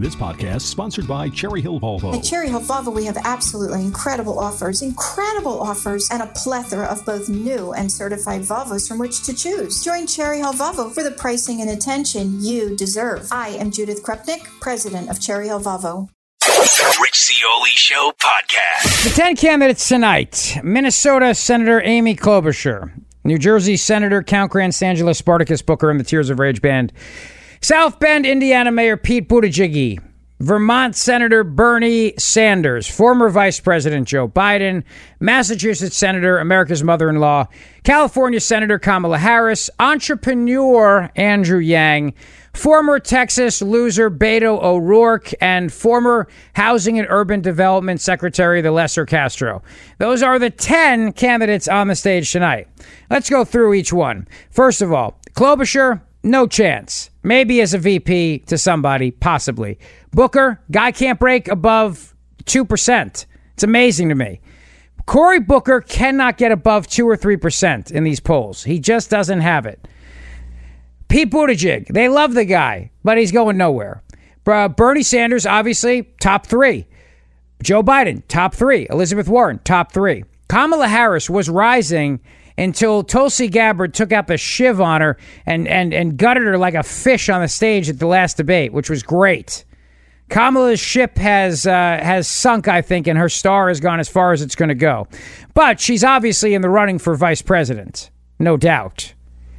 This podcast is sponsored by Cherry Hill Volvo. At Cherry Hill Volvo, we have absolutely incredible offers, and a plethora of both new and certified Volvos from which to choose. Join Cherry Hill Volvo for the pricing and attention you deserve. I am Judith Krupnik, president of Cherry Hill Volvo. The Rich Zeoli Show podcast. The 10 candidates tonight: Minnesota Senator Amy Klobuchar, New Jersey Senator Count Grandstangelo Spartacus Booker and the Tears of Rage Band, South Bend, Indiana Mayor Pete Buttigieg, Vermont Senator Bernie Sanders, former Vice President Joe Biden, Massachusetts Senator, America's mother-in-law, California Senator Kamala Harris, entrepreneur Andrew Yang, former Texas loser Beto O'Rourke, and former Housing and Urban Development Secretary Lesser Castro. Those are the 10 candidates on the stage tonight. Let's go through each one. First of all, Klobuchar, no chance. Maybe as a VP to somebody, possibly. Booker, guy can't break above 2%. It's amazing to me. Cory Booker cannot get above 2 or 3% in these polls. He just doesn't have it. Pete Buttigieg, they love the guy, but he's going nowhere. Bernie Sanders, obviously, top 3. Joe Biden, top 3. Elizabeth Warren, top 3. Kamala Harris was rising until Tulsi Gabbard took out the shiv on her and gutted her like a fish on the stage at the last debate, which was great. Kamala's ship has sunk, I think, and her star has gone as far as it's going to go. But she's obviously in the running for vice president, no doubt,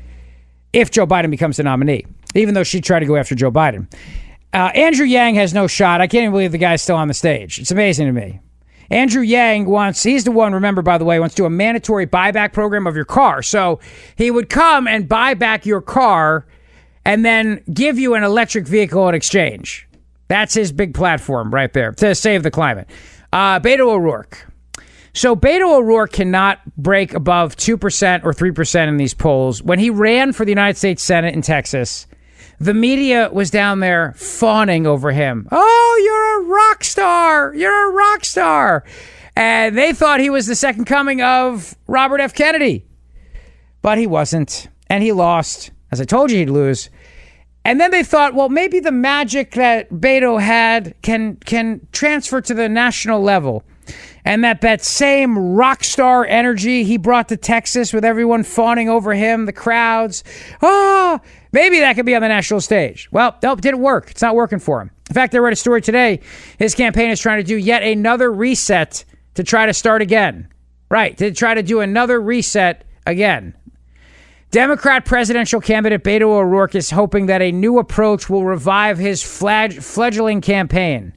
if Joe Biden becomes the nominee, even though she tried to go after Joe Biden. Andrew Yang has no shot. I can't even believe the guy's still on the stage. It's amazing to me. Andrew Yang he's the one, remember, by the way, wants to do a mandatory buyback program of your car. So he would come and buy back your car and then give you an electric vehicle in exchange. That's his big platform right there to save the climate. Beto O'Rourke. So Beto O'Rourke cannot break above 2% or 3% in these polls. When he ran for the United States Senate in Texas, the media was down there fawning over him. Oh, you're a rock star. You're a rock star. And they thought he was the second coming of Robert F. Kennedy. But he wasn't. And he lost. As I told you, he'd lose. And then they thought, well, maybe the magic that Beto had can transfer to the national level. And that same rock star energy he brought to Texas with everyone fawning over him, the crowds. Oh, maybe that could be on the national stage. Well, nope, didn't work. It's not working for him. In fact, I read a story today. His campaign is trying to do yet another reset to try to start again. Right, to try to do another reset again. Democrat presidential candidate Beto O'Rourke is hoping that a new approach will revive his fledgling campaign.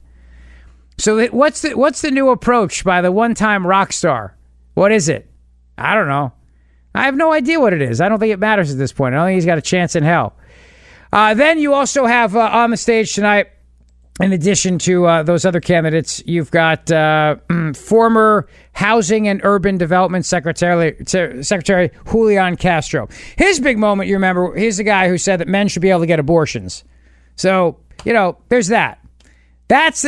So what's the new approach by the one-time rock star? What is it? I don't know. I have no idea what it is. I don't think it matters at this point. I don't think he's got a chance in hell. Then you also have on the stage tonight, in addition to those other candidates, you've got former Housing and Urban Development Secretary Julian Castro. His big moment, you remember, he's the guy who said that men should be able to get abortions. So, there's that. That's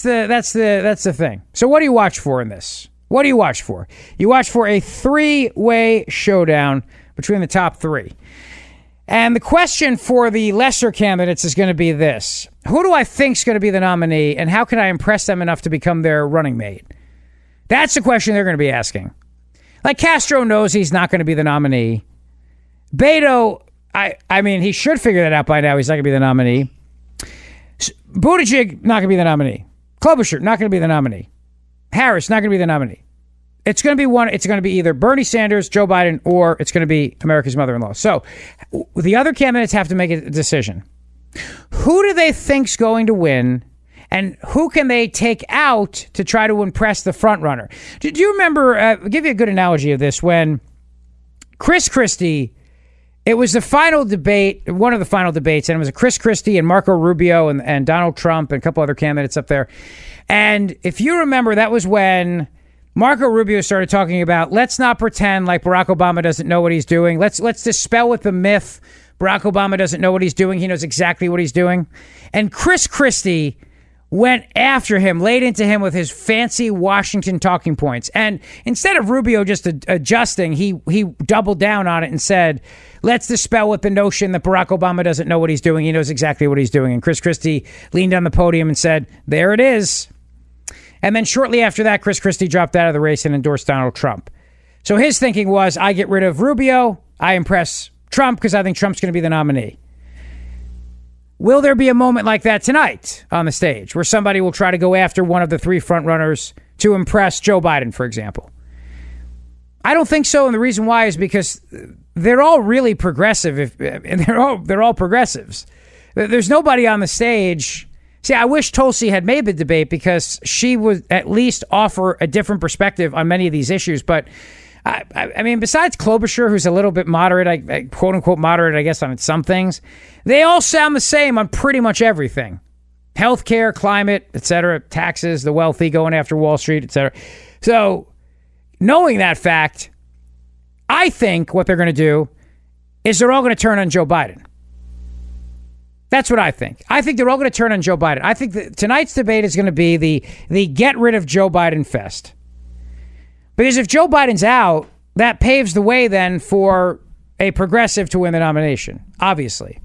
the thing. So what do you watch for in this? What do you watch for? You watch for a 3-way showdown between the top 3. And the question for the lesser candidates is going to be this. Who do I think is going to be the nominee, and how can I impress them enough to become their running mate? That's the question they're going to be asking. Like, Castro knows he's not going to be the nominee. Beto, I mean, he should figure that out by now. He's not going to be the nominee. Buttigieg, not going to be the nominee. Klobuchar, not going to be the nominee. Harris, not going to be the nominee. It's going to be one. It's going to be either Bernie Sanders, Joe Biden, or it's going to be America's mother-in-law. So the other candidates have to make a decision. Who do they think's going to win, and who can they take out to try to impress the front runner? Do you remember? I'll give you a good analogy of this. When Chris Christie, it was the final debate, one of the final debates, and it was a Chris Christie and Marco Rubio and Donald Trump and a couple other candidates up there. And if you remember, that was when Marco Rubio started talking about, let's not pretend like Barack Obama doesn't know what he's doing. Let's dispel with the myth Barack Obama doesn't know what he's doing. He knows exactly what he's doing. And Chris Christie went after him, laid into him with his fancy Washington talking points. And instead of Rubio just adjusting, he doubled down on it and said, let's dispel with the notion that Barack Obama doesn't know what he's doing. He knows exactly what he's doing. And Chris Christie leaned on the podium and said, there it is. And then shortly after that, Chris Christie dropped out of the race and endorsed Donald Trump. So his thinking was, I get rid of Rubio, I impress Trump because I think Trump's going to be the nominee. Will there be a moment like that tonight on the stage where somebody will try to go after one of the three frontrunners to impress Joe Biden, for example? I don't think so, and the reason why is because they're all really progressive. And they're all progressives. There's nobody on the stage. See, I wish Tulsi had made the debate because she would at least offer a different perspective on many of these issues. But I mean, besides Klobuchar, who's a little bit moderate, quote unquote moderate, I guess, on some things, they all sound the same on pretty much everything. Healthcare, climate, etc., taxes, the wealthy going after Wall Street, etc. So, knowing that fact, I think what they're going to do is they're all going to turn on Joe Biden. That's what I think. I think they're all going to turn on Joe Biden. I think that tonight's debate is going to be the get rid of Joe Biden fest. Because if Joe Biden's out, that paves the way then for a progressive to win the nomination, obviously.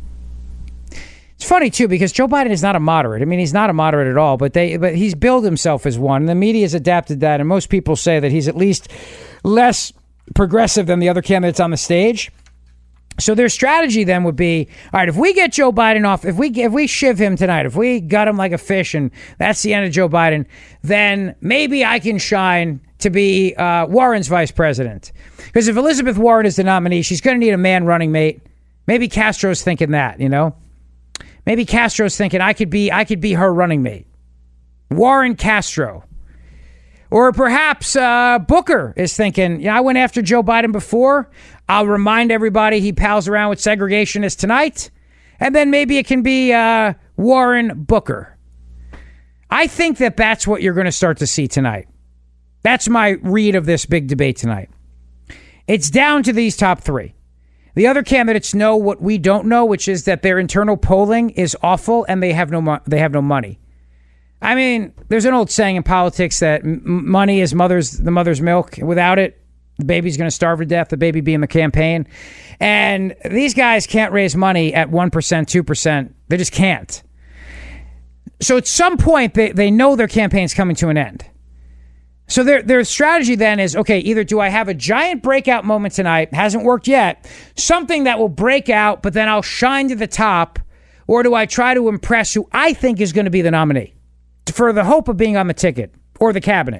It's funny, too, because Joe Biden is not a moderate. I mean, he's not a moderate at all, but he's billed himself as one. And the media's adapted that, and most people say that he's at least less progressive than the other candidates on the stage. So their strategy then would be, all right, if we get Joe Biden off, if we shiv him tonight, if we gut him like a fish and that's the end of Joe Biden, then maybe I can shine to be Warren's vice president. Because if Elizabeth Warren is the nominee, she's going to need a man running mate. Maybe Castro's thinking that, you know? Maybe Castro's thinking I could be her running mate. Warren Castro. Or perhaps Booker is thinking, yeah, I went after Joe Biden before. I'll remind everybody he pals around with segregationists tonight. And then maybe it can be Warren Booker. I think that that's what you're going to start to see tonight. That's my read of this big debate tonight. It's down to these top three. The other candidates know what we don't know, which is that their internal polling is awful and they have no money. I mean, there's an old saying in politics that money is the mother's milk. Without it, the baby's going to starve to death, the baby being the campaign. And these guys can't raise money at 1%, 2%. They just can't. So at some point, they know their campaign's coming to an end. So their strategy then is, okay, either do I have a giant breakout moment tonight, hasn't worked yet, something that will break out, but then I'll shine to the top, or do I try to impress who I think is going to be the nominee for the hope of being on the ticket or the cabinet?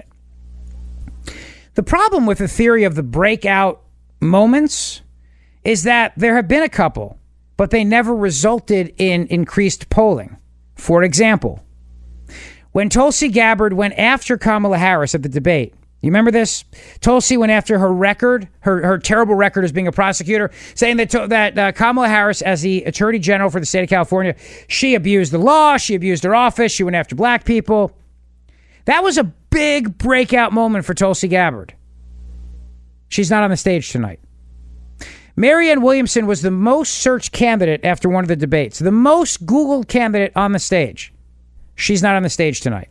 The problem with the theory of the breakout moments is that there have been a couple, but they never resulted in increased polling. For example, when Tulsi Gabbard went after Kamala Harris at the debate, you remember this? Tulsi went after her record, her terrible record as being a prosecutor, saying that Kamala Harris, as the Attorney General for the state of California, she abused the law, she abused her office, she went after black people. That was a big breakout moment for Tulsi Gabbard. She's not on the stage tonight. Marianne Williamson was the most searched candidate after one of the debates, the most Googled candidate on the stage. She's not on the stage tonight.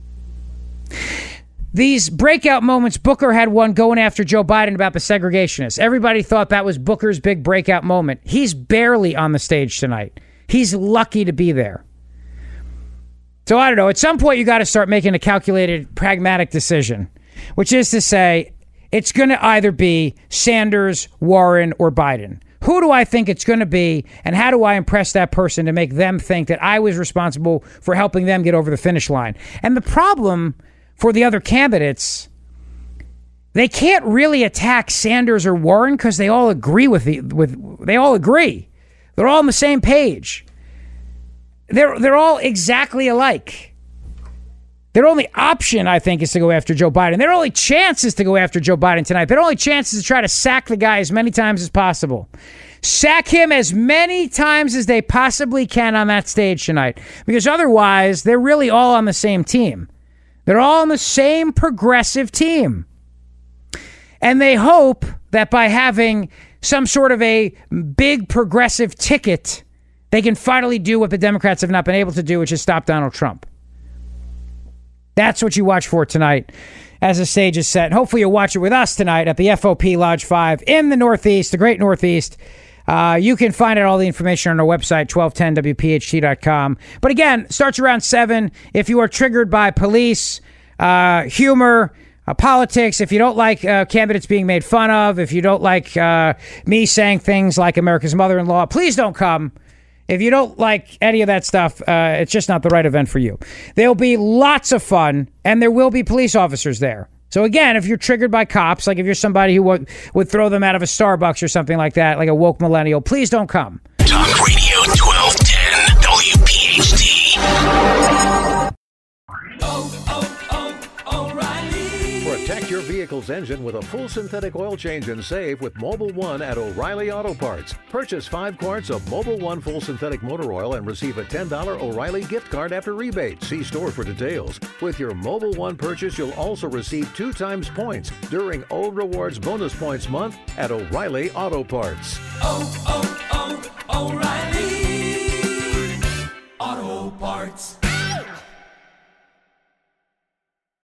These breakout moments, Booker had one going after Joe Biden about the segregationists. Everybody thought that was Booker's big breakout moment. He's barely on the stage tonight. He's lucky to be there. So I don't know. At some point, you got to start making a calculated, pragmatic decision, which is to say, it's going to either be Sanders, Warren, or Biden. Who do I think it's going to be, and how do I impress that person to make them think that I was responsible for helping them get over the finish line? And the problem for the other candidates, they can't really attack Sanders or Warren because they all agree they all agree. They're all on the same page. They're all exactly alike. Their only option, I think, is to go after Joe Biden. Their only chance is to go after Joe Biden tonight. Their only chance is to try to sack the guy as many times as possible. Sack him as many times as they possibly can on that stage tonight. Because otherwise, they're really all on the same team. They're all on the same progressive team. And they hope that by having some sort of a big progressive ticket, they can finally do what the Democrats have not been able to do, which is stop Donald Trump. That's what you watch for tonight as the stage is set. And hopefully you'll watch it with us tonight at the FOP Lodge 5 in the Northeast, the great Northeast. You can find out all the information on our website, 1210wpht.com. But again, starts around 7. If you are triggered by police, humor, politics, if you don't like candidates being made fun of, if you don't like me saying things like America's mother-in-law, please don't come. If you don't like any of that stuff, it's just not the right event for you. There'll be lots of fun, and there will be police officers there. So again, if you're triggered by cops, like if you're somebody who would throw them out of a Starbucks or something like that, like a woke millennial, please don't come. Talk Radio 1210 WPHT. Protect your vehicle's engine with a full synthetic oil change and save with Mobil 1 at O'Reilly Auto Parts. Purchase 5 quarts of Mobil 1 full synthetic motor oil and receive a $10 O'Reilly gift card after rebate. See store for details. With your Mobil 1 purchase, you'll also receive 2 times points during Old Rewards Bonus Points Month at O'Reilly Auto Parts. O'Reilly.